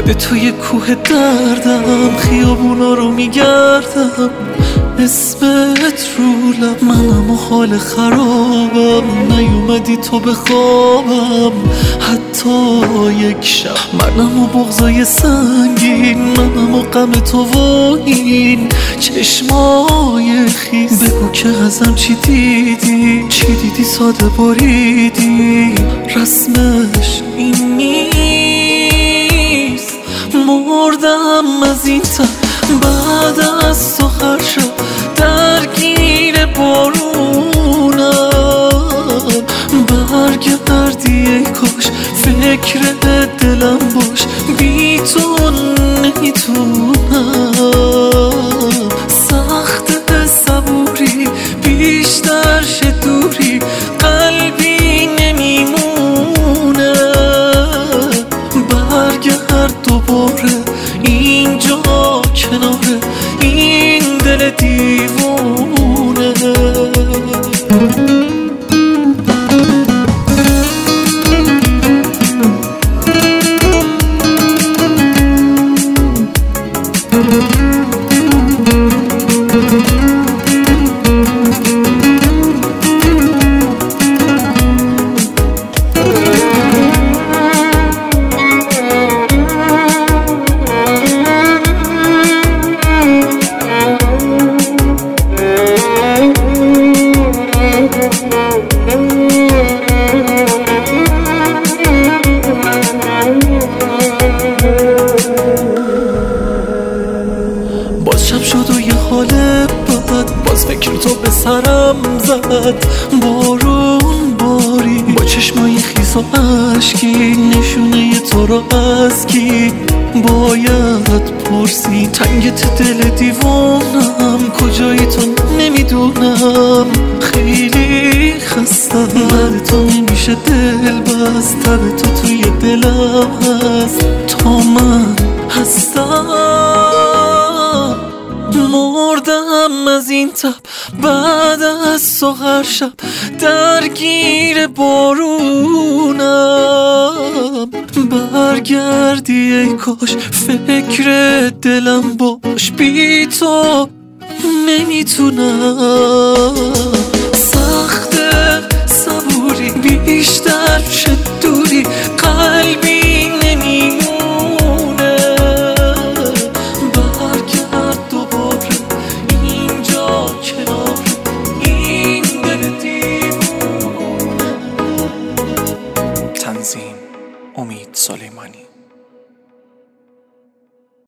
یاد توی کوه دردم خیابونا رو میگردم، اسمت رو لب، منم و حال خرابم، نیومدی تو به خوابم حتی یک شب، منم و بغضای سنگین، منم و غم تو و این چشمای خیس. بگو که ازم چی دیدی، چی دیدی ساده بریدی، رسمش این نیست. مردم از این تن بعد از تو هر شب درگیر بارونم، برگردی ای کاش فکر دلم باش، بی تو نمیتونم. سخت صبوری بیشتر شه دوری، قلبی نمیمونه، برگرد دوباره اینجا کنار این دل دیوونه. باز شب شد و یه حال بد، باز فکر تو به سرم زد، بارون باری با چشمای خیس و عشقی، نشونه تو رو از کی باید پرسی، تنگت دل دیوانم، کجایی تو نمیدونم، خیلی خستم، بعد تو نمیشه دل بست، تب تو توی دلم هست تا من هستم. مردم از این تب بعد از تو هر شب درگیر بارونم، برگردی ای کاش فکر دلم باش، بی تو نمیتونم. سخت صبوری بیشتر شد دوری، قلبی نمیمونه، برگرد دوباره اینجا کنار این دل دیوونه. تنظیم: امید سلیمانی.